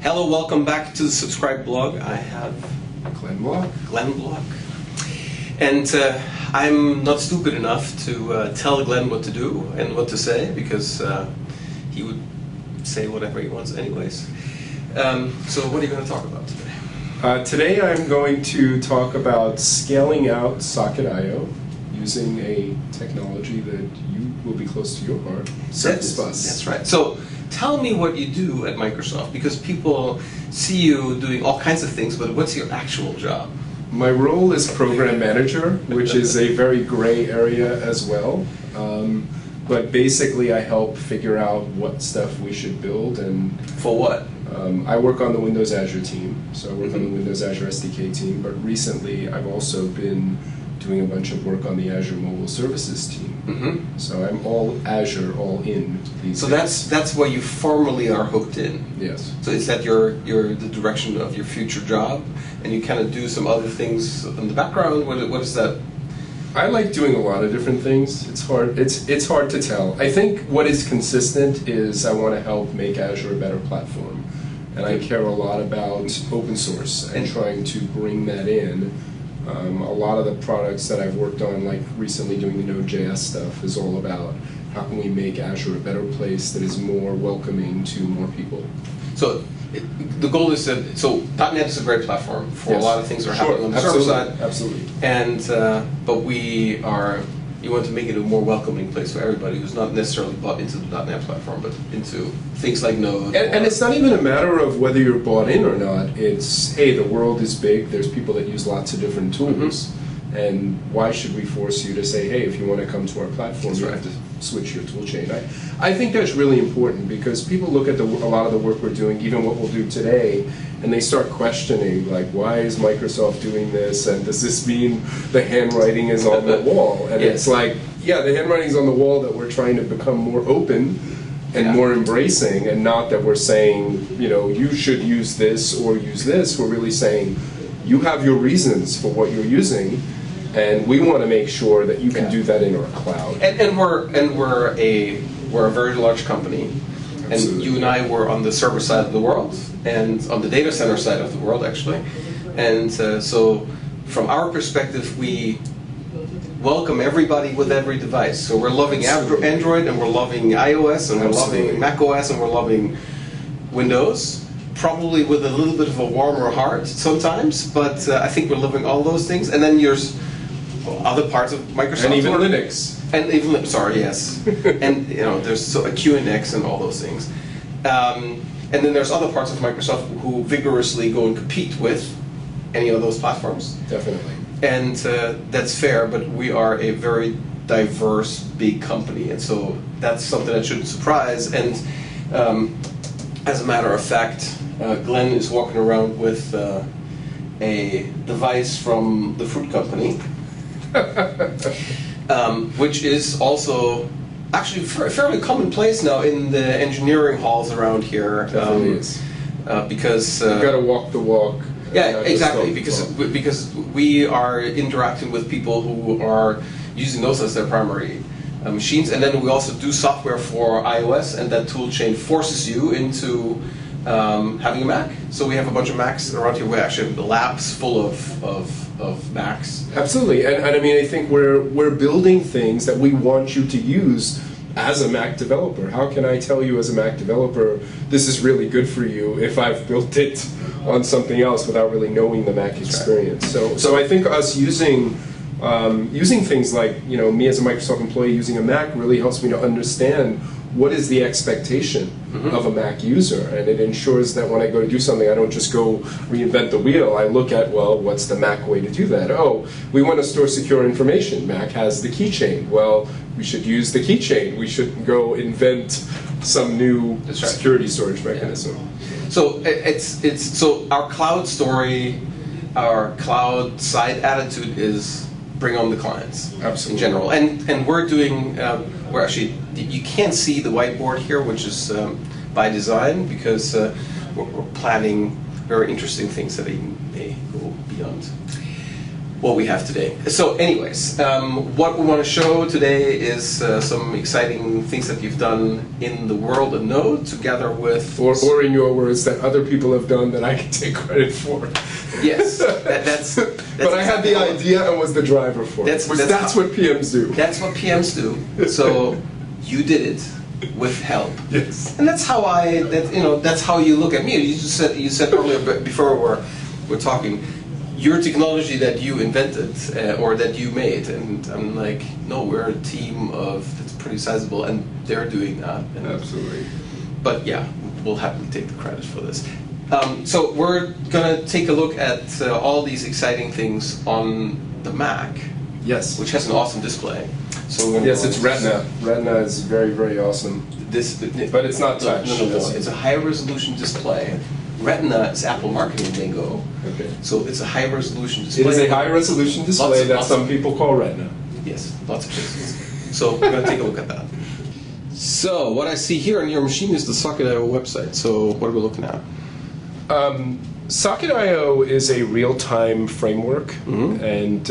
Hello, welcome back to the Subscribe blog. I have Glenn Block. Glenn Block. And I'm not stupid enough to tell Glenn what to do and what to say, because he would say whatever he wants anyways. So what are you going to talk about today? Today I'm going to talk about scaling out Socket.io using a technology that you will be close to your heart, Surface Bus. That's right. So tell me what you do at Microsoft, because people see you doing all kinds of things, but what's your actual job? My role is program manager, which is a very gray area as well. But basically I help figure out what stuff we should build. And for what? I work on the Windows Azure team, so I work on the Windows Azure SDK team, but recently I've also been doing a bunch of work on the Azure Mobile Services team. So I'm all Azure, all in these So days. that's where you formally are hooked in. Yes. So is that the direction of your future job, and you kind of do some other things in the background? What is that? I like doing a lot of different things. It's hard. It's hard to tell. I think what is consistent is I want to help make Azure a better platform, and I care a lot about open source and trying to bring that in. A lot of the products that I've worked on, like recently doing the Node.js stuff, is all about how can we make Azure a better place that is more welcoming to more people. So the goal is that, so .NET is a great platform for a lot of things that are happening on the server side. Absolutely. And but you want to make it a more welcoming place for everybody who's not necessarily bought into the .NET platform, but into things like Node. And it's not even a matter of whether you're bought in or not. It's, hey, the world is big, there's people that use lots of different tools, and why should we force you to say, hey, if you want to come to our platform, you have to switch your tool chain. I think that's really important, because people look at a lot of the work we're doing, even what we'll do today, and they start questioning, like, why is Microsoft doing this, and does this mean the handwriting is on the wall? And it's like, yeah, the handwriting's on the wall that we're trying to become more open and more embracing, and not that we're saying, you know, you should use this or use this. We're really saying, you have your reasons for what you're using, and we want to make sure that you can do that in our cloud. And we're a very large company. Absolutely. And you and I were on the server side of the world, and on the data center side of the world, actually. And so, from our perspective, we welcome everybody with every device. So we're loving Android, and we're loving iOS, and we're loving macOS, and we're loving Windows. Probably with a little bit of a warmer heart sometimes, but I think we're loving all those things. And then there's other parts of Microsoft. And even Linux. And even, sorry, yes. And you know, there's a QNX and all those things. And then there's other parts of Microsoft who vigorously go and compete with any of those platforms. Definitely. And that's fair, but we are a very diverse, big company, and so that's something that shouldn't surprise. And as a matter of fact, Glenn is walking around with a device from the fruit company. Which is also actually fairly commonplace now in the engineering halls around here. Definitely is. Because you've got to walk the walk. Yeah, exactly. Because we are interacting with people who are using those as their primary machines, and then we also do software for iOS, and that tool chain forces you into having a Mac. So we have a bunch of Macs around here. We actually have the labs full of Macs. Absolutely, and I mean, I think we're building things that we want you to use as a Mac developer. How can I tell you as a Mac developer, this is really good for you, if I've built it on something else without really knowing the Mac experience? So I think us using things like, you know, me as a Microsoft employee using a Mac really helps me to understand what is the expectation of a Mac user, and it ensures that when I go to do something, I don't just go reinvent the wheel. I look at, well, what's the Mac way to do that? Oh, we want to store secure information. Mac has the keychain. Well, we should use the keychain. We shouldn't go invent some new security storage mechanism. Yeah. So so our cloud story, our cloud side attitude is bring on the clients. Absolutely. In general, and we're doing we're actually, you can't see the whiteboard here, which is by design, because we're planning very interesting things that may go beyond. what we have today. So anyways, what we want to show today is some exciting things that you've done in the world of Node together with... Or in your words, that other people have done that I can take credit for. Yes, that's but I had the idea and was the driver for it. That's what PMs do. That's what PMs do. So you did it with help. Yes. And that's how that's how you look at me. You said earlier, before we're talking, your technology that you invented or that you made, and I'm like, no, we're a team that's pretty sizable, and they're doing that. And, absolutely. But yeah, we'll happily take the credit for this. So we're gonna take a look at all these exciting things on the Mac. Yes. Which has an awesome display. So we're yes, it's Retina. Retina is very, very awesome. But it's not touch. No. It's a high-resolution display. Retina is Apple marketing lingo. Okay. So it's a high-resolution display. It is a high-resolution display that some people call Retina. Yes, lots of pixels. So we're going to take a look at that. So what I see here on your machine is the Socket.io website. So what are we looking at? Socket.io is a real-time framework, and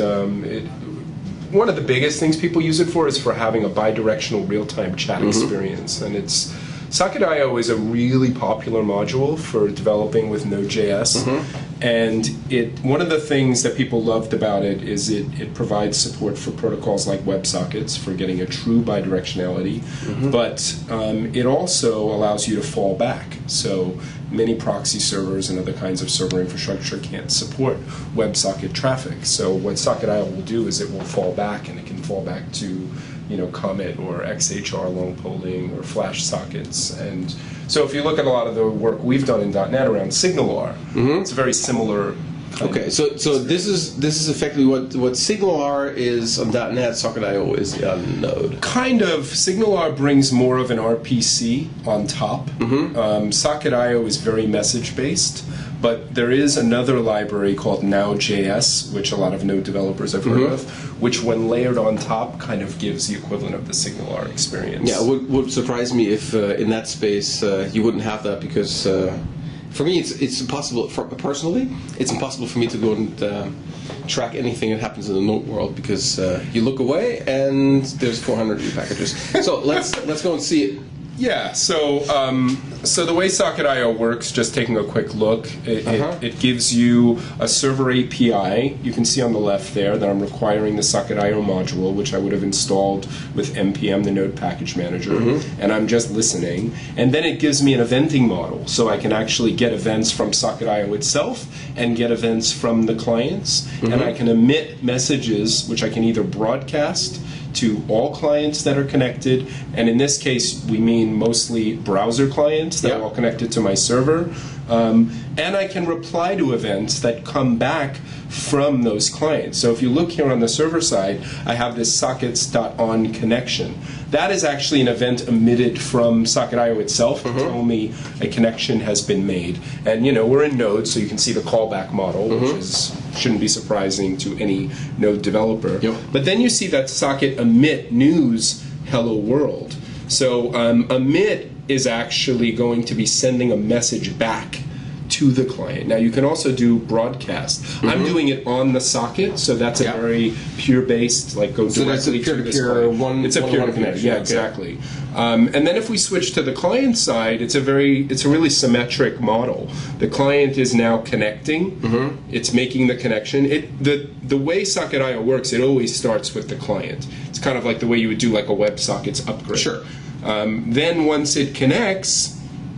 one of the biggest things people use it for is for having a bidirectional real-time chat experience, and Socket.io is a really popular module for developing with Node.js, and one of the things that people loved about it is it provides support for protocols like WebSockets for getting a true bidirectionality, but it also allows you to fall back. So many proxy servers and other kinds of server infrastructure can't support WebSocket traffic. So what Socket.io will do is it will fall back, and it can fall back to Comet or XHR long polling or Flash sockets. And so if you look at a lot of the work we've done in .NET around SignalR, it's a very similar kind of so this is effectively what SignalR is on .NET, Socket.io is on Node. Kind of. SignalR brings more of an RPC on top. Socket.io is very message-based. But there is another library called Now.js, which a lot of Node developers have heard of, which when layered on top kind of gives the equivalent of the SignalR experience. Yeah, it would surprise me if in that space you wouldn't have that, because for me it's impossible, personally, it's impossible for me to go and track anything that happens in the Node world, because you look away and there's 400 new packages. So let's go and see it. Yeah, so the way Socket.io works, just taking a quick look, it gives you a server API. You can see on the left there that I'm requiring the Socket.io module, which I would have installed with NPM, the Node Package Manager, and I'm just listening. And then it gives me an eventing model, so I can actually get events from Socket.io itself and get events from the clients, and I can emit messages, which I can either broadcast to all clients that are connected, and in this case we mean mostly browser clients that are all connected to my server, and I can reply to events that come back from those clients. So if you look here on the server side, I have this sockets.on connection. That is actually an event emitted from Socket.io itself to tell me a connection has been made. And we're in Node, so you can see the callback model, which shouldn't be surprising to any Node developer. But then you see that socket emit news hello world. So emit is actually going to be sending a message back to the client. Now you can also do broadcast. I'm doing it on the socket, so that's a very pure-based, like go directly to this client. It's a peer-to-peer. Yeah, exactly. And then if we switch to the client side, it's a really symmetric model. The client is now connecting. It's making the connection. The way Socket.io works, it always starts with the client. It's kind of like the way you would do like a WebSockets upgrade. Sure. Then once it connects,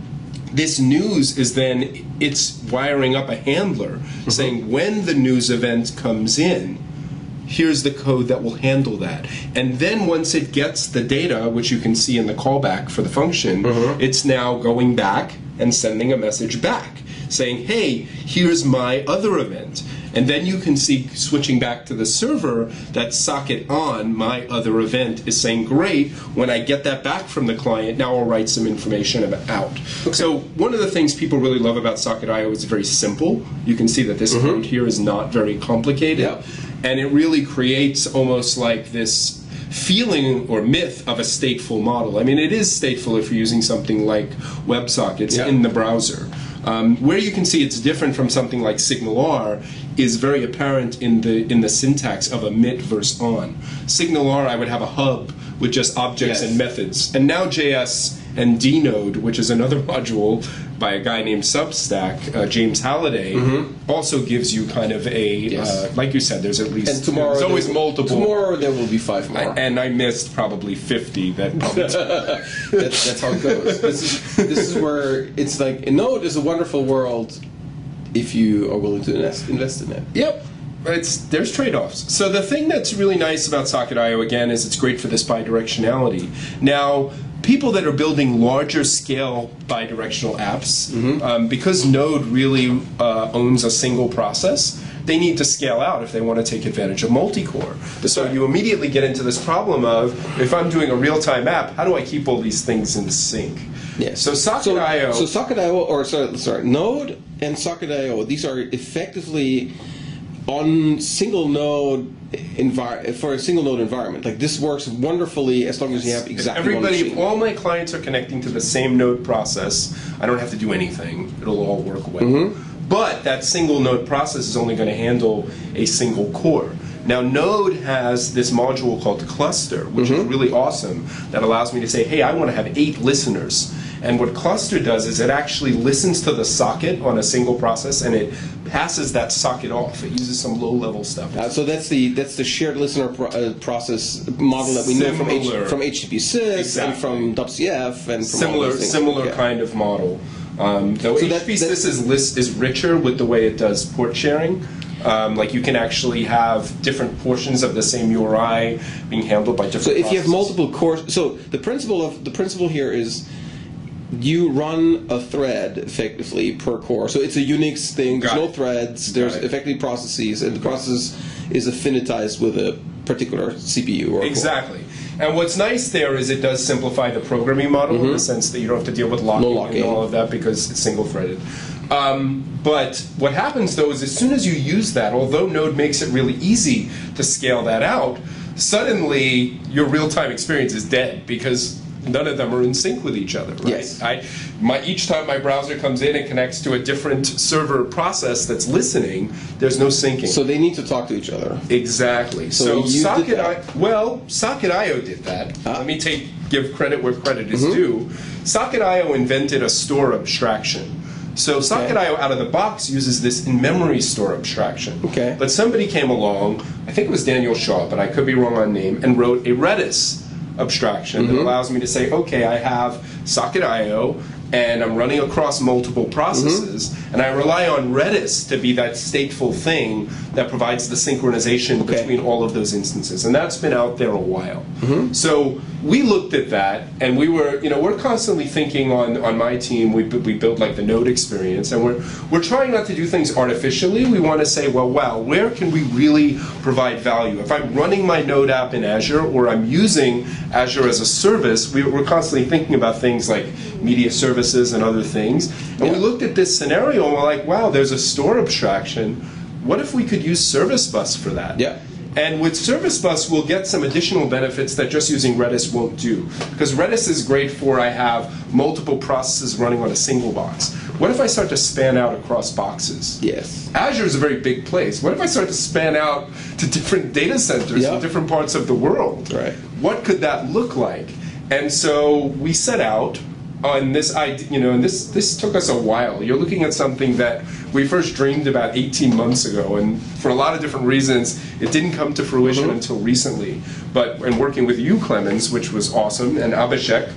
this news is then, it's wiring up a handler saying when the news event comes in, here's the code that will handle that. And then once it gets the data, which you can see in the callback for the function, it's now going back and sending a message back saying, hey, here's my other event. And then you can see, switching back to the server, that socket on my other event is saying, great, when I get that back from the client, now I'll write some information out. So one of the things people really love about Socket.io is very simple. You can see that this code here is not very complicated. And it really creates almost like this feeling or myth of a stateful model. I mean, it is stateful if you're using something like WebSockets in the browser. Where you can see it's different from something like SignalR is very apparent in the syntax of emit versus on. SignalR, I would have a hub with just objects and methods. And now JS and dnode, which is another module by a guy named Substack, James Halliday, also gives you kind of a, like you said, there's at least, and tomorrow there's always multiple. Tomorrow there will be 5 more. And I missed probably 50 that probably that's how it goes. This is where it's like, Node is a wonderful world if you are willing to invest in it. Yep. There's trade-offs. So the thing that's really nice about Socket.io, again, is it's great for this bidirectionality. Now, people that are building larger scale bidirectional apps, because Node really owns a single process, they need to scale out if they want to take advantage of multi-core. So you immediately get into this problem of, if I'm doing a real-time app, how do I keep all these things in sync? Yes. So Socket.io... So Socket.io, or sorry, Node and Socket.io, these are effectively on single node for a single node environment. Like, this works wonderfully as long as you have exactly one machine. If all my clients are connecting to the same node process, I don't have to do anything. It'll all work well. But that single node process is only going to handle a single core. Now, Node has this module called Cluster, which is really awesome, that allows me to say, hey, I want to have 8 listeners. And what Cluster does is it actually listens to the socket on a single process, and it passes that socket off. It uses some low-level stuff. So that's the shared listener process model that we know from HTTP Sys and from WCF and from similar kind of model. Though so HTTP Sys is richer with the way it does port sharing. Like, you can actually have different portions of the same URI being handled by different. So if you have multiple cores, so the principle here is, you run a thread effectively per core. So it's a Unix thing. There's no threads. There's effectively processes, and the process is affinitized with a particular CPU or exactly. And what's nice there is it does simplify the programming model in the sense that you don't have to deal with locking and all of that because it's single-threaded. But what happens, though, is as soon as you use that, although Node makes it really easy to scale that out, suddenly your real-time experience is dead because none of them are in sync with each other, right? Yes. Each time my browser comes in and connects to a different server process that's listening, there's no syncing. So they need to talk to each other. Exactly. So Socket.io did that. Let me give credit where credit is due. Socket.io invented a store abstraction. So Socket.io out of the box uses this in-memory store abstraction. But somebody came along, I think it was Daniel Shaw, but I could be wrong on name, and wrote a Redis abstraction that allows me to say, okay, I have Socket.io, and I'm running across multiple processes, and I rely on Redis to be that stateful thing that provides the synchronization between all of those instances. And that's been out there a while. So we looked at that, and we're constantly thinking on my team, we build like the Node experience, and we're trying not to do things artificially. We want to say, well, wow, where can we really provide value? If I'm running my Node app in Azure, or I'm using Azure as a service, we're constantly thinking about things like media services and other things. And we looked at this scenario and we're like, wow, there's a store abstraction. What if we could use Service Bus for that? And with Service Bus, we'll get some additional benefits that just using Redis won't do. Because Redis is great for, I have multiple processes running on a single box. What if I start to span out across boxes? Azure is a very big place. What if I start to span out to different data centers in different parts of the world? What could that look like? And so we set out on this idea, and this took us a while. You're looking at something that we first dreamed about 18 months ago, and for a lot of different reasons, it didn't come to fruition until recently. But in working with you, Clemens, which was awesome, and Abhishek,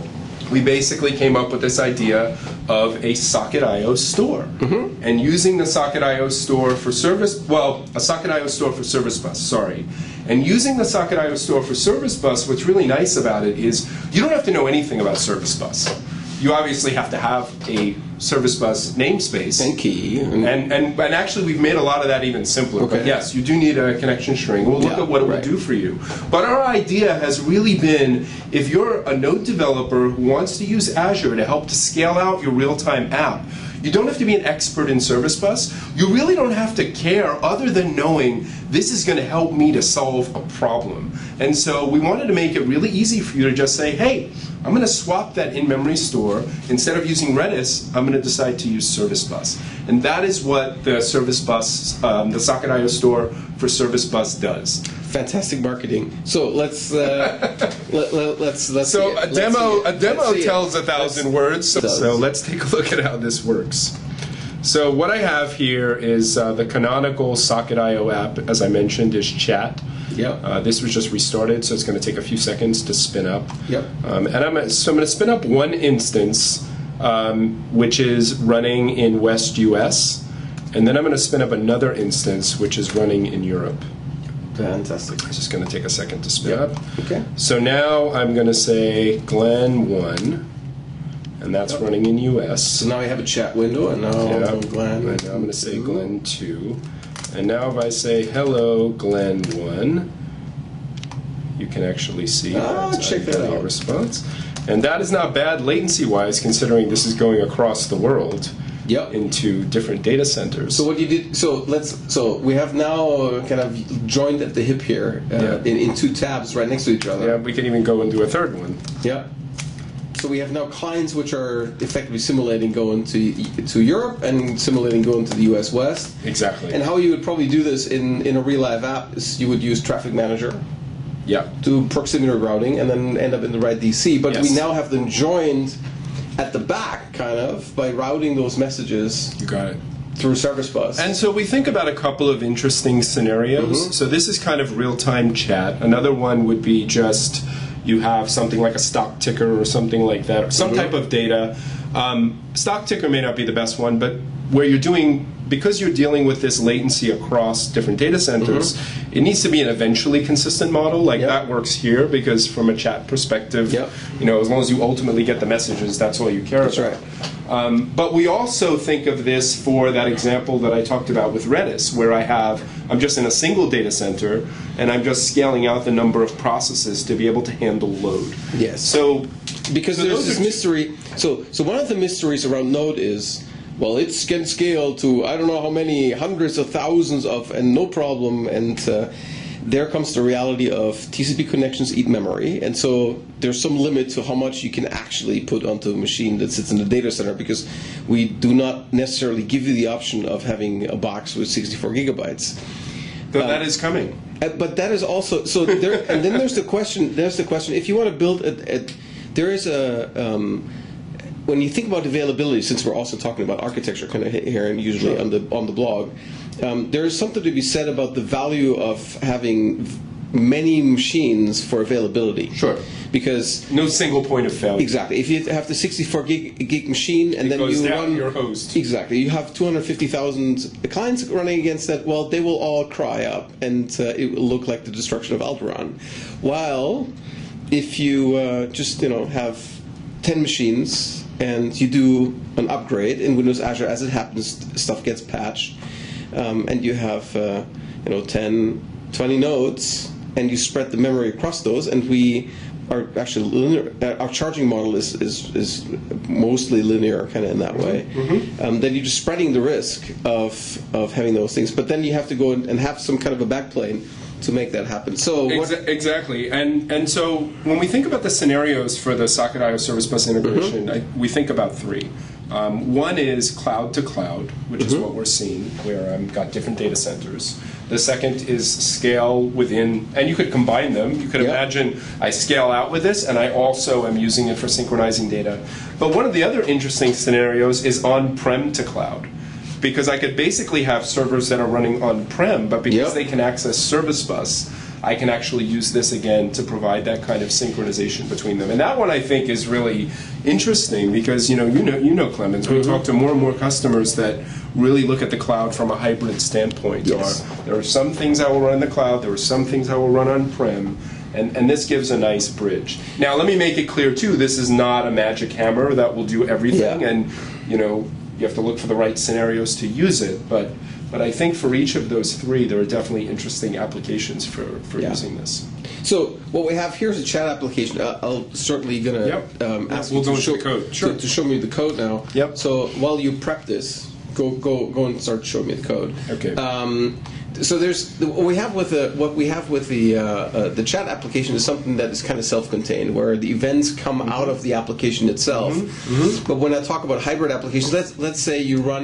we basically came up with this idea of a Socket.io store. And using the Socket.io store for a Socket.io store for Service Bus, sorry. And using the Socket.io store for Service Bus, what's really nice about it is you don't have to know anything about Service Bus. You obviously have to have a Service Bus namespace. And key. And actually, we've made a lot of that even simpler. But yes, you do need a connection string. We'll look at what it will do for you. But our idea has really been, if you're a Node developer who wants to use Azure to help to scale out your real-time app, you don't have to be an expert in Service Bus. You really don't have to care other than knowing this is going to help me to solve a problem. And so we wanted to make it really easy for you to just say, hey, I'm going to swap that in-memory store. Instead of using Redis, I'm going to decide to use Service Bus. And that is what the Service Bus, the Socket.io store for Service Bus does. Fantastic marketing. So let's So see it. a demo Let's see it. tells 1,000 words. So let's take a look at how this works. So what I have here is the canonical Socket.io app, as I mentioned, is chat. Yep. This was just restarted, so it's going to take a few seconds to spin up. Yep. And I'm going to spin up one instance, which is running in West US, and then I'm going to spin up another instance, which is running in Europe. Fantastic. It's just going to take a second to spin up. Okay. So now I'm going to say Glen 1, and that's running in US. So now I have a chat window, and now Glen. And now I'm going to say Glen 2. And now if I say hello, Glen 1, you can actually see check that getting a out. response. And that is not bad latency-wise, considering this is going across the world. Yep. Into different data centers. So what you did? So we have now kind of joined at the hip here in two tabs right next to each other. Yeah, we can even go and do a third one. Yeah. So we have now clients which are effectively simulating going to Europe and simulating going to the US West. Exactly. And how you would probably do this in a real live app is you would use Traffic Manager. Yeah. Do proximity routing and then end up in the right DC. But Yes. we now have them joined at the back, kind of, by routing those messages You got it. through Service Bus. And so we think about a couple of interesting scenarios. So this is kind of real-time chat. Another one would be just you have something like a stock ticker or something like that, or some type of data. Stock ticker may not be the best one, but where you're doing, because you're dealing with this latency across different data centers, it needs to be an eventually consistent model. Like that works here because from a chat perspective, you know, as long as you ultimately get the messages, that's all you care about. That's right. But we also think of this for that example that I talked about with Redis, where I'm just in a single data center, and I'm just scaling out the number of processes to be able to handle load. Yes. So, because there's this mystery. So one of the mysteries around Node is, well, it can scale to I don't know how many hundreds of thousands of, and no problem. And there comes the reality of TCP connections eat memory, and so there's some limit to how much you can actually put onto a machine that sits in the data center, because we do not necessarily give you the option of having a box with 64 gigabytes. Though that is coming. But that is also so. There, and then there's the question. If you want to build there is a when you think about availability, since we're also talking about architecture kind of here and usually on the blog, there is something to be said about the value of having many machines for availability. Sure. Because no single point of failure. Exactly. If you have the 64 gig machine and then you run your host. Exactly. You have 250,000 clients running against that. Well, they will all cry up, and it will look like the destruction of Alderaan. While if you just have 10 machines and you do an upgrade in Windows Azure, as it happens, stuff gets patched, and you have 10, 20 nodes, and you spread the memory across those, and we are actually linear. Our charging model is mostly linear, kind of in that way. Then you're just spreading the risk of having those things, but then you have to go and have some kind of a backplane to make that happen. So exactly, and so when we think about the scenarios for the Socket.io Service Bus integration, we think about three. One is cloud to cloud, which is what we're seeing, where I've got different data centers. The second is scale within, and you could combine them. You could imagine I scale out with this, and I also am using it for synchronizing data. But one of the other interesting scenarios is on-prem to cloud, because I could basically have servers that are running on-prem, but because they can access Service Bus, I can actually use this again to provide that kind of synchronization between them. And that one, I think, is really interesting because you know Clemens, we talk to more and more customers that really look at the cloud from a hybrid standpoint. There are some things I will run in the cloud, there are some things I will run on-prem, and this gives a nice bridge. Now, let me make it clear too, this is not a magic hammer that will do everything, and you have to look for the right scenarios to use it, but I think for each of those three, there are definitely interesting applications for using this. So what we have here is a chat application. I'll certainly going to ask you to show me the code now. Yep. So while you prep this, go and start showing me the code. Okay. So there's what we have with the chat application is something that is kind of self-contained, where the events come out of the application itself. But when I talk about hybrid applications, let's say you run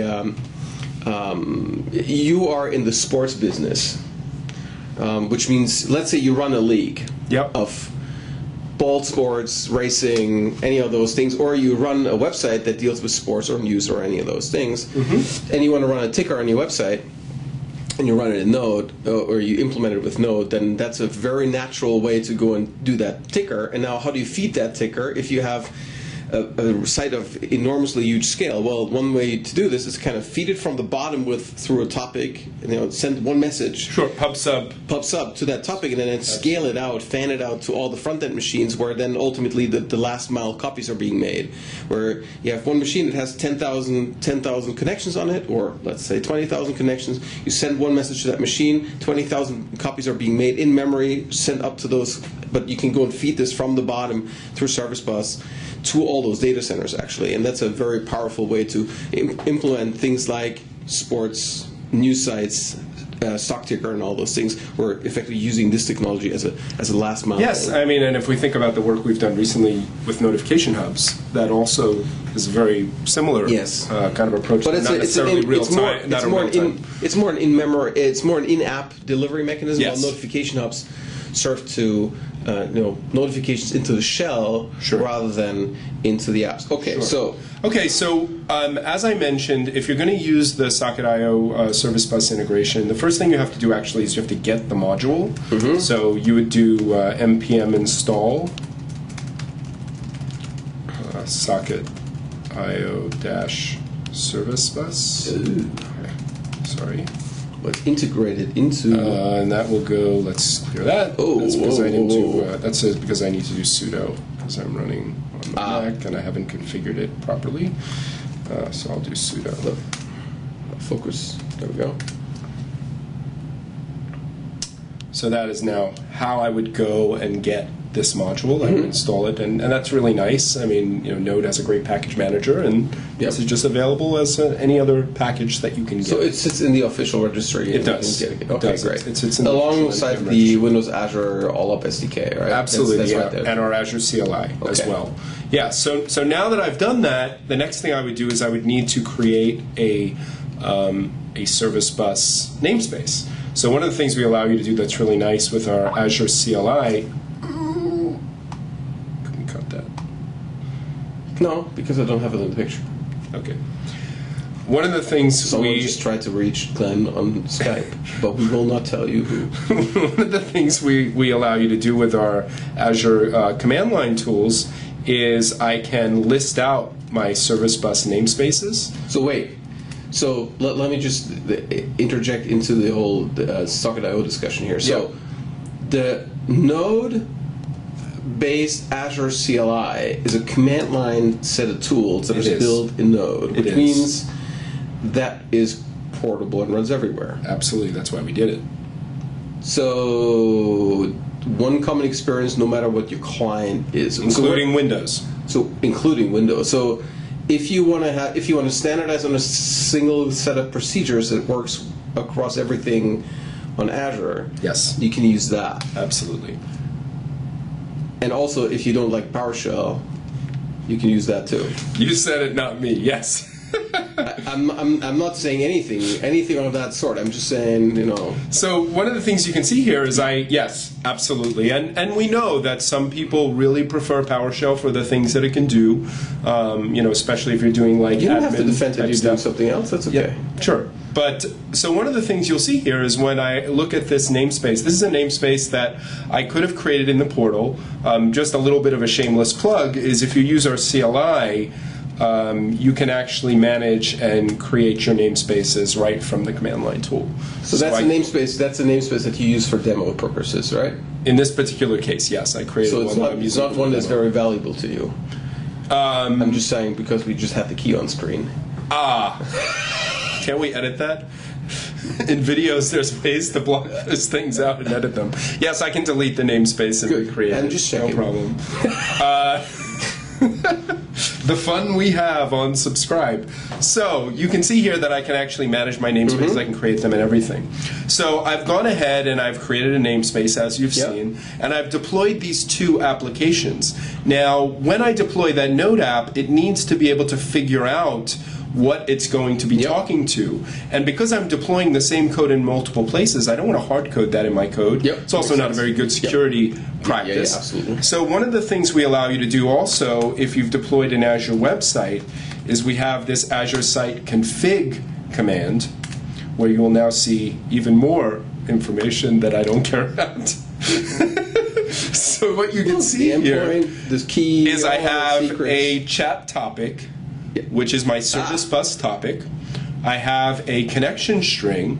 you are in the sports business, which means let's say you run a league of ball sports, racing, any of those things, or you run a website that deals with sports or news or any of those things, and you want to run a ticker on your website, and you run it in Node, or you implement it with Node, then that's a very natural way to go and do that ticker. And now how do you feed that ticker if you have a site of enormously huge scale? Well, one way to do this is kind of feed it from the bottom through a topic, and, send one message. Sure, pub sub to that topic, and then scale it out, fan it out to all the front end machines, where then ultimately the last mile copies are being made. Where you have one machine that has 10,000 connections on it, or let's say 20,000 connections. You send one message to that machine, 20,000 copies are being made in memory, sent up to those. But you can go and feed this from the bottom through Service Bus to all those data centers, actually. And that's a very powerful way to implement things like sports, news sites, stock ticker, and all those things. We're effectively using this technology as a last mile. Yes, I mean, and if we think about the work we've done recently with notification hubs, that also is a very similar kind of approach. But it's more an in-app delivery mechanism. While notification hubs serve to notifications into the shell rather than into the apps. Okay, so as I mentioned, if you're going to use the Socket.io Service Bus integration, the first thing you have to do actually is you have to get the module. So you would do npm install Socket.io Service Bus. Okay. Sorry. But integrated into, and that will go. Let's clear that. That's because I need to. That says because I need to do sudo because I'm running on my Mac and I haven't configured it properly. So I'll do sudo. Focus. There we go. So that is now how I would go and get this module. I would install it, and that's really nice. I mean, Node has a great package manager, and this is just available as any other package that you can get. So it sits in the official registry. It does. Okay, great. It sits in alongside the Windows Azure All-Up SDK, right? Absolutely, that's right there. And our Azure CLI as well. Yeah. So now that I've done that, the next thing I would do is I would need to create a Service Bus namespace. So one of the things we allow you to do that's really nice with our Azure CLI. No, because I don't have it in the picture. Okay. One of the things Someone just tried to reach Glenn on Skype, but we will not tell you who. One of the things we allow you to do with our Azure command line tools is I can list out my Service Bus namespaces. So wait. So let me just interject into the whole Socket.io discussion here. So the Node based Azure CLI is a command line set of tools that are built in Node, which means that is portable and runs everywhere. Absolutely, that's why we did it. So one common experience, no matter what your client is, including Windows. So including Windows. So if you want to standardize on a single set of procedures that works across everything on Azure, you can use that. Absolutely. And also, if you don't like PowerShell, you can use that too. You said it, not me. Yes. I'm not saying anything of that sort. I'm just saying, So one of the things you can see here is yes, absolutely, and we know that some people really prefer PowerShell for the things that it can do. Especially if you're doing like you don't have to defend that you're doing something else. That's okay. Yeah, sure. But so one of the things you'll see here is when I look at this namespace, this is a namespace that I could have created in the portal. Just a little bit of a shameless plug is if you use our CLI, you can actually manage and create your namespaces right from the command line tool. So that's a namespace. That's a namespace that you use for demo purposes, right? In this particular case, yes, I created one. So it's not one that's very valuable to you. I'm just saying because we just have the key on screen. Can't we edit that? In videos, there's ways to block those things out and edit them. Yes, I can delete the namespace and recreate it. I'm just checking. No problem. the fun we have on Subscribe. So you can see here that I can actually manage my namespaces. I can create them and everything. So I've gone ahead and I've created a namespace, as you've seen, and I've deployed these two applications. Now, when I deploy that Node app, it needs to be able to figure out what it's going to be talking to. And because I'm deploying the same code in multiple places, I don't want to hard code that in my code. It's also not a very good security practice. Yeah, absolutely. So one of the things we allow you to do also, if you've deployed an Azure website, is we have this Azure Site Config command, where you will now see even more information that I don't care about. So what you can see here this key is I have a chat topic, which is my service bus topic. I have a connection string,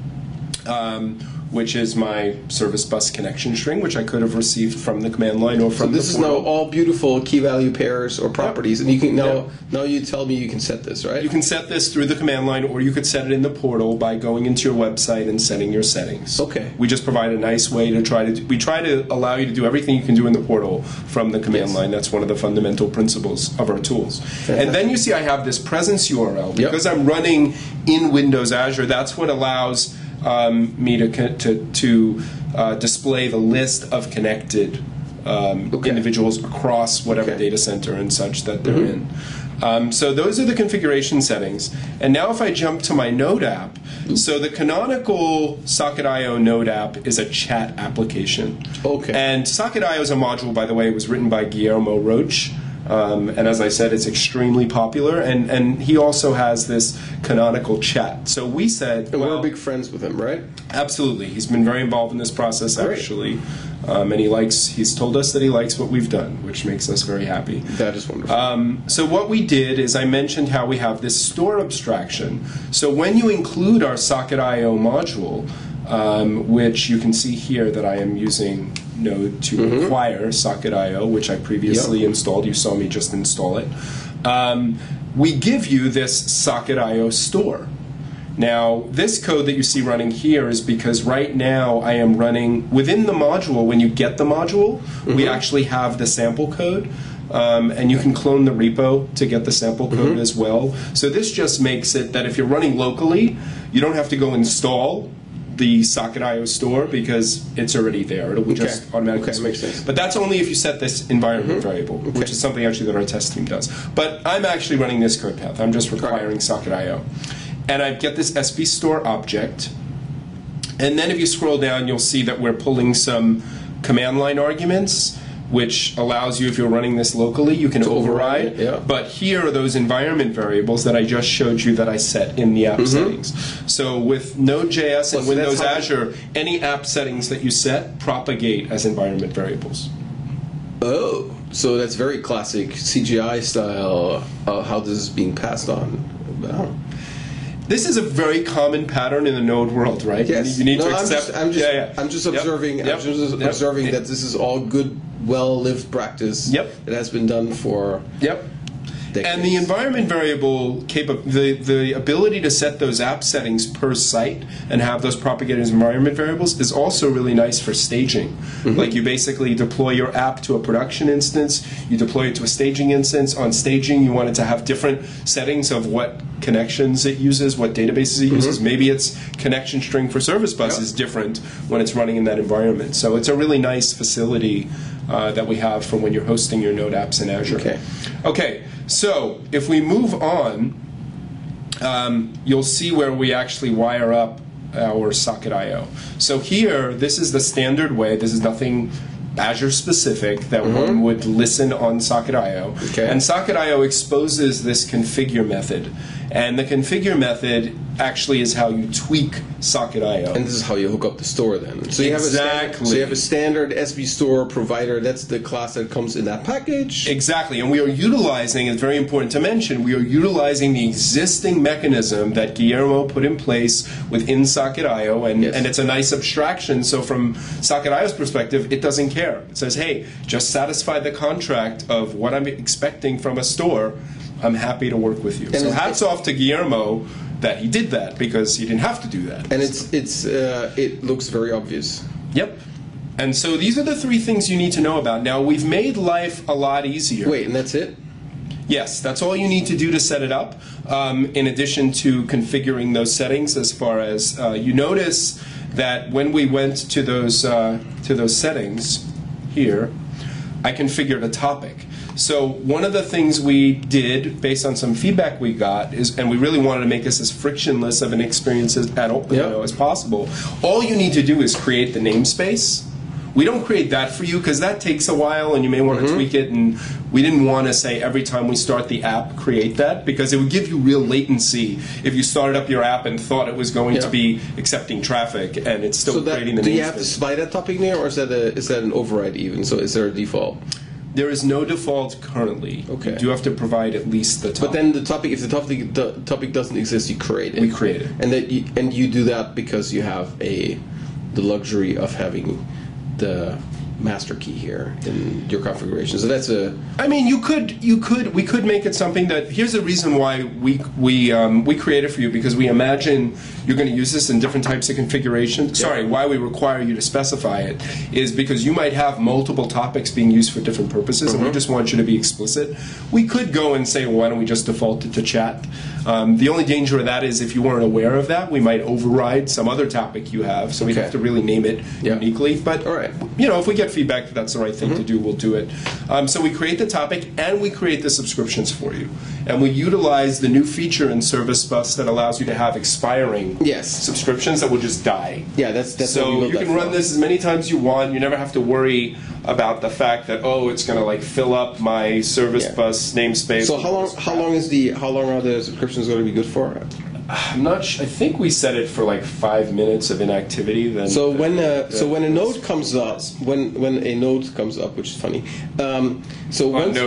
which is my service bus connection string, which I could have received from the command line or from the this is now all beautiful key value pairs or properties, and you can now you tell me you can set this, right? You can set this through the command line, or you could set it in the portal by going into your website and setting your settings. Okay. We just provide a nice way to we try to allow you to do everything you can do in the portal from the command line. That's one of the fundamental principles of our tools. And then you see I have this presence URL. Because I'm running in Windows Azure, that's what allows me to display the list of connected individuals across whatever data center and such that they're in. So those are the configuration settings. And now if I jump to my Node app, so the canonical Socket.io Node app is a chat application. And Socket.io is a module, by the way. It was written by Guillermo Roche. And as I said, it's extremely popular, and he also has this canonical chat. So we said, and we're big friends with him, right? Absolutely. He's been very involved in this process, actually. And he's told us that he likes what we've done, which makes us very happy. That is wonderful. So what we did is I mentioned how we have this store abstraction. So when you include our Socket.io module, which you can see here that I am using Node to acquire Socket.io, which I previously installed. You saw me just install it. We give you this Socket.io store. Now, this code that you see running here is because right now I am running within the module. When you get the module, we actually have the sample code. And you can clone the repo to get the sample code as well. So this just makes it that if you're running locally, you don't have to go install the Socket.io store because it's already there. It'll just automatically makes sense. But that's only if you set this environment variable, which is something actually that our test team does. But I'm actually running this code path. I'm just requiring Socket.io. And I get this SB store object. And then if you scroll down, you'll see that we're pulling some command line arguments, which allows you, if you're running this locally, you can override. But here are those environment variables that I just showed you that I set in the app settings. So with Node.js and Windows Azure, any app settings that you set propagate as environment variables. Oh, so that's very classic CGI style, how this is being passed on. Wow. This is a very common pattern in the Node world, right? Yes. You need to accept. I'm just observing. I'm just observing that this is all good, well-lived practice. That has been done for. Decades. And the environment variable the ability to set those app settings per site and have those propagated as environment variables is also really nice for staging. Like you basically deploy your app to a production instance, you deploy it to a staging instance. On staging, you want it to have different settings of what connections it uses, what databases it uses. Maybe its connection string for Service Bus is different when it's running in that environment. So it's a really nice facility that we have for when you're hosting your Node apps in Azure. Okay, so if we move on, you'll see where we actually wire up our Socket.io. So here, this is the standard way. This is nothing Azure specific that one would listen on Socket.io. And Socket.io exposes this configure method. And the configure method actually is how you tweak Socket.io. And this is how you hook up the store then. So you have a standard SB store provider. That's the class that comes in that package. Exactly. And we are utilizing, it's very important to mention, we are utilizing the existing mechanism that Guillermo put in place within Socket.io. And it's a nice abstraction. So from Socket.io's perspective, it doesn't care. It says, hey, just satisfy the contract of what I'm expecting from a store. I'm happy to work with you. And so hats off to Guillermo that he did that because he didn't have to do that. And it looks very obvious. Yep. And so these are the three things you need to know about. Now, we've made life a lot easier. Wait, and that's it? Yes, that's all you need to do to set it up, in addition to configuring those settings. As far as you notice that when we went to those settings here, I configured a topic. So one of the things we did, based on some feedback we got, is, and we really wanted to make this as frictionless of an experience as possible. All you need to do is create the namespace. We don't create that for you because that takes a while and you may want to tweak it, and we didn't want to say every time we start the app create that, because it would give you real latency if you started up your app and thought it was going to be accepting traffic and it's still creating the namespace. Do you have to slide that topic name, or is that an override even? So is there a default? There is no default currently. Okay. You do have to provide at least the topic. But then the topic, if the topic doesn't exist, you create it. We create it. And you do that because you have the luxury of having the master key here in your configuration. So that's a. I mean, we could make it something that. Here's the reason why we create it for you, because we imagine you're going to use this in different types of configurations. Sorry, why we require you to specify it is because you might have multiple topics being used for different purposes, and we just want you to be explicit. We could go and say, well, why don't we just default it to chat? The only danger of that is if you weren't aware of that, we might override some other topic you have, so we'd have to really name it uniquely. But if we get feedback that that's the right thing to do, we'll do it. So we create the topic and we create the subscriptions for you. And we utilize the new feature in Service Bus that allows you to have expiring subscriptions that will just die. Yeah, that's so you can run this as many times as you want. You never have to worry about the fact that it's going to like fill up my Service Bus namespace. So how long are the subscriptions going to be good for? I'm not sure. I think we set it for like 5 minutes of inactivity. Then when a node comes up, which is funny. So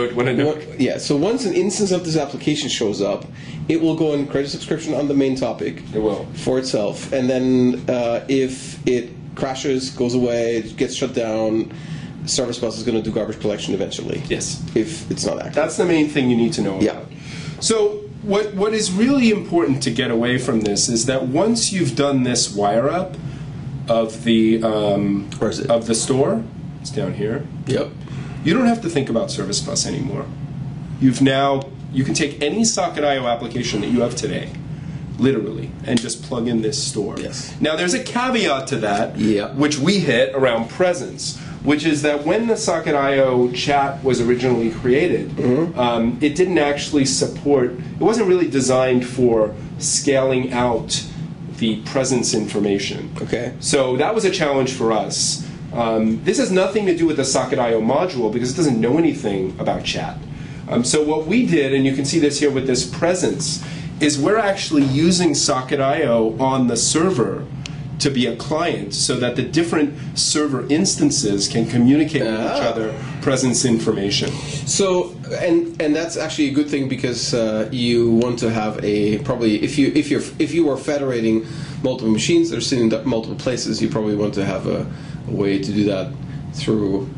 once an instance of this application shows up, it will go and create a subscription on the main topic. It will for itself, and then if it crashes, goes away, gets shut down, Service Bus is going to do garbage collection eventually. Yes, if it's not active. That's the main thing you need to know about. So. What is really important to get away from this is that once you've done this wire up of the of the store, it's down here. Yep. You don't have to think about Service Bus anymore. You can take any Socket.io application that you have today, literally, and just plug in this store. Yes. Now there's a caveat to that, which we hit around presence, which is that when the Socket.io chat was originally created, it didn't actually support, it wasn't really designed for scaling out the presence information. Okay. So that was a challenge for us. This has nothing to do with the Socket.io module because it doesn't know anything about chat. So what we did, and you can see this here with this presence, is we're actually using Socket.io on the server to be a client so that the different server instances can communicate with each other presence information. So, and that's actually a good thing because you want to have probably if you are federating multiple machines that are sitting in multiple places, you probably want to have a way to do that through.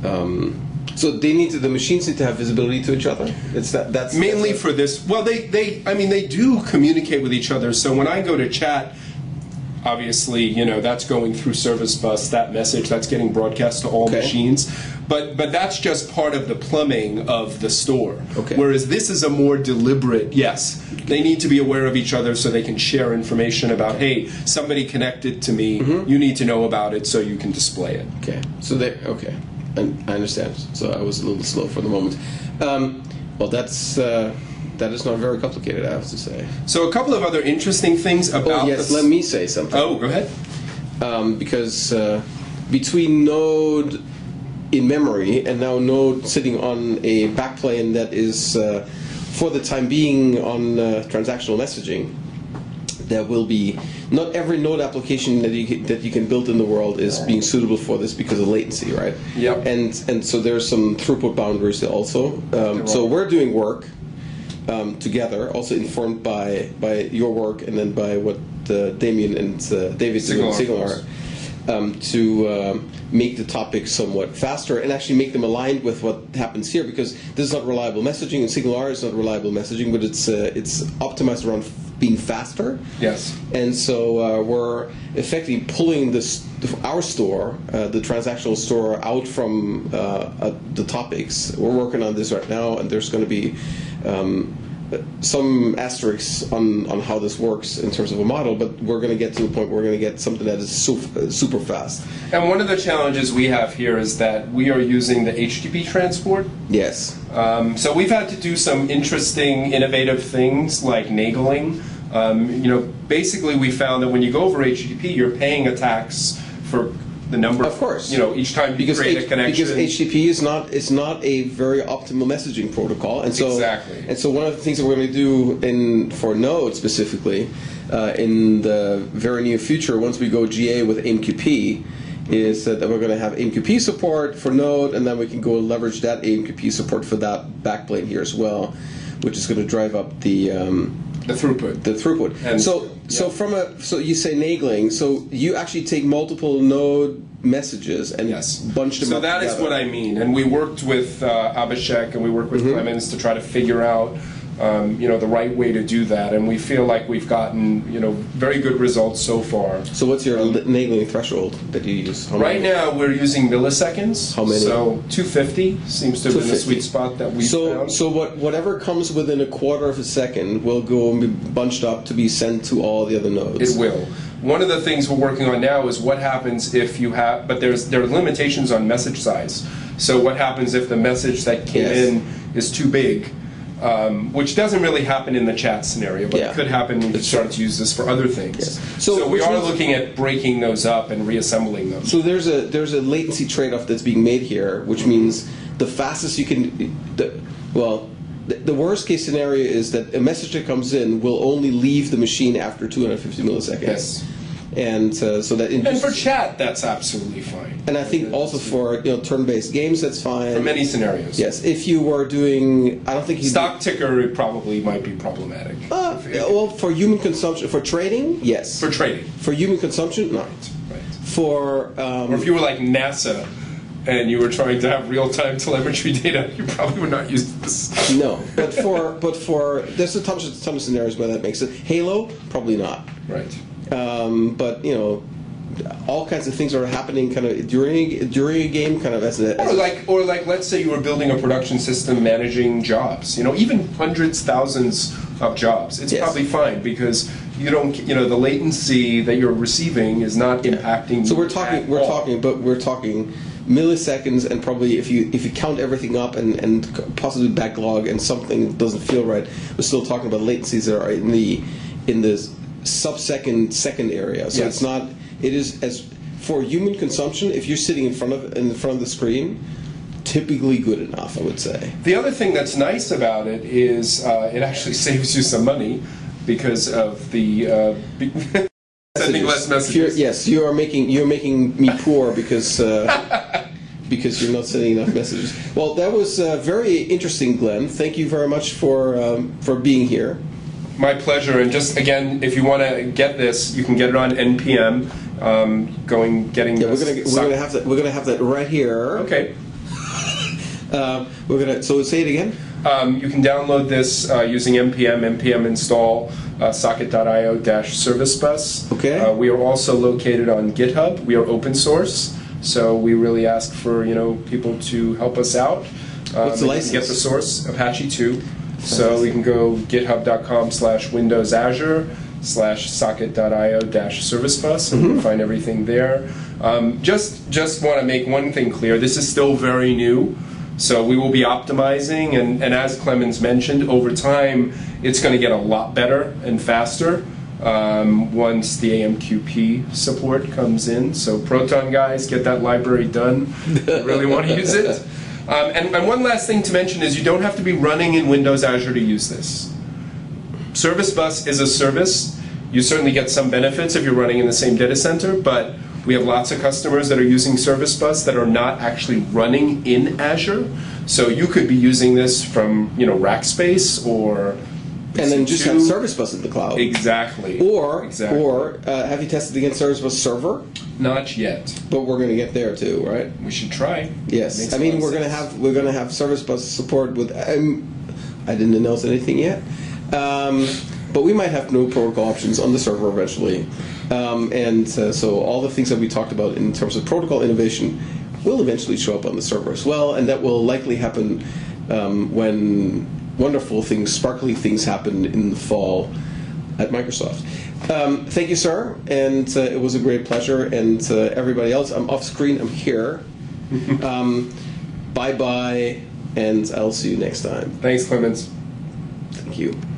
So the machines need to have visibility to each other. That's mainly for this. Well, they do communicate with each other. So when I go to chat, obviously, that's going through Service Bus. That message that's getting broadcast to all machines. But that's just part of the plumbing of the store. Okay. Whereas this is a more deliberate. Yes, they need to be aware of each other so they can share information about. Hey, somebody connected to me. You need to know about it so you can display it. Okay. So I understand. So I was a little slow for the moment. Well, that is not very complicated, I have to say. So a couple of other interesting things about this. Let me say something. Oh, go ahead. Because between Node in memory and now Node sitting on a backplane that is, for the time being, on transactional messaging, there will be not every Node application that you can build in the world is being suitable for this because of latency, right? Yep. And so there's some throughput boundaries also. So we're doing work together, also informed by your work and then by what Damien and David do in Signalar, to make the topics somewhat faster and actually make them aligned with what happens here, because this is not reliable messaging and Signalar is not reliable messaging, but it's optimized around being faster. Yes. And so we're effectively pulling our store, the transactional store, out from the topics. We're working on this right now, and there's going to be some asterisks on how this works in terms of a model, but we're going to get to a point where we're going to get something that is super fast. And one of the challenges we have here is that we are using the HTTP transport. Yes. So we've had to do some interesting, innovative things like nagling. Basically we found that when you go over HTTP, you're paying a tax for the number. Of course. Each time you create a connection. Because HTTP is not a very optimal messaging protocol, and so exactly. And so one of the things that we're going to do for Node specifically in the very near future, once we go GA with AMQP, is that we're going to have AMQP support for Node, and then we can go leverage that AMQP support for that backplane here as well, which is going to drive up the throughput. The throughput. And, so you say nagling. So you actually take multiple node messages and bunch them up. So that together. is what I mean. And we worked with Abhishek and we worked with Clemens to try to figure out the right way to do that. And we feel like we've gotten very good results so far. So what's your nagling threshold that you use? Right now we're using milliseconds. How many? So 250 seems to have been the sweet spot that we found. So whatever comes within a quarter of a second will go and be bunched up to be sent to all the other nodes. It will. One of the things we're working on now is what happens if you have, but there are limitations on message size. So what happens if the message that came in is too big? Which doesn't really happen in the chat scenario, but it could happen when you start to use this for other things. Yes. So we are looking at breaking those up and reassembling them. So there's a latency trade-off that's being made here, which means the fastest you can. The worst case scenario is that a message that comes in will only leave the machine after 250 milliseconds. Yes. And so that and for chat, that's absolutely fine. And I think also for turn-based games, that's fine. For many scenarios. Yes. If you were doing, I don't think you stock ticker, it probably might be problematic. Well, for human consumption, for trading, yes. For trading. For human consumption, not. Right. For or if you were like NASA and you were trying to have real-time telemetry data, you probably would not use this. No, but for there's a ton of scenarios where that makes it. Halo, probably not. Right. But all kinds of things are happening kind of during a game, kind of or like let's say you were building a production system managing jobs. Even hundreds, thousands of jobs. It's probably fine because you don't. The latency that you're receiving is not impacting. So we're talking milliseconds, and probably if you count everything up and possibly backlog and something doesn't feel right, we're still talking about latencies that are in the sub-second area. So it's not. It is as for human consumption. If you're sitting in front of the screen, typically good enough, I would say. The other thing that's nice about it is it actually saves you some money because of the sending less messages. Yes, you're making me poor because because you're not sending enough messages. Well, that was very interesting, Glenn. Thank you very much for being here. My pleasure. And just again, if you want to get this, you can get it on NPM. Getting. Yeah, we're gonna have that right here. Okay. So say it again. You can download this using npm install socket.io-service bus. Okay. We are also located on GitHub. We are open source, so we really ask for people to help us out. What's the license? Get the source Apache 2. So we can go github.com/Windows Azure /socket.io-service bus, and you can find everything there. Just want to make one thing clear. This is still very new. So we will be optimizing, and as Clemens mentioned, over time it's going to get a lot better and faster once the AMQP support comes in. So Proton guys, get that library done. Really want to use it. And one last thing to mention is you don't have to be running in Windows Azure to use this. Service Bus is a service. You certainly get some benefits if you're running in the same data center, but we have lots of customers that are using Service Bus that are not actually running in Azure. So you could be using this from Rackspace or and then just have Service Bus in the cloud. Exactly. Or have you tested against Service Bus Server? Not yet. But we're going to get there too, right? We should try. Yes. I mean, we're going to have Service Bus support with. I didn't announce anything yet. but we might have no protocol options on the server eventually. So all the things that we talked about in terms of protocol innovation will eventually show up on the server as well, and that will likely happen when wonderful things, sparkly things happen in the fall at Microsoft. Thank you, sir, and it was a great pleasure. And everybody else, I'm off screen, I'm here. Bye-bye, and I'll see you next time. Thanks, Clemens. Thank you.